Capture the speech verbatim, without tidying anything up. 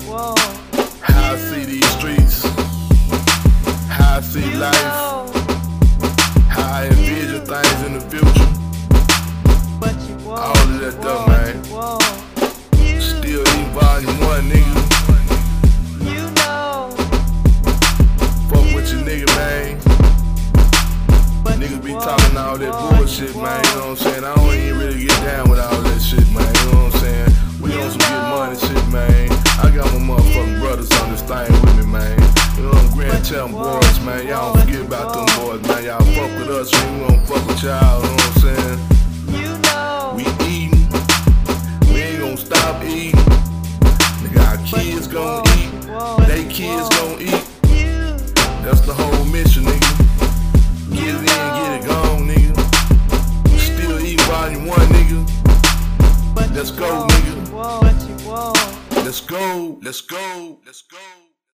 whoa. How I see these streets, how I see life, how I envision things in the future. All of that stuff, man. Still eat volume one, nigga. Fuck with your nigga, man. Niggas be talking all that bullshit, man. You know what I'm saying? I don't even really get down with all that shit, man. You know what I'm saying? We on some get money shit, man. I got my motherfucking brothers on this thing with me, man. You know them Grand Town boys, man. Y'all don't forget about them boys, man. Y'all fuck with us, man. We don't fuck with y'all, you know what I'm saying? We eating. We ain't gonna stop eating. Nigga, our kids gon' eat. They kids gon' eat. That's the whole mission, nigga. Get it in, get it gone, nigga. Still eating volume one, nigga. Let's go, nigga. Let's go, let's go, let's go.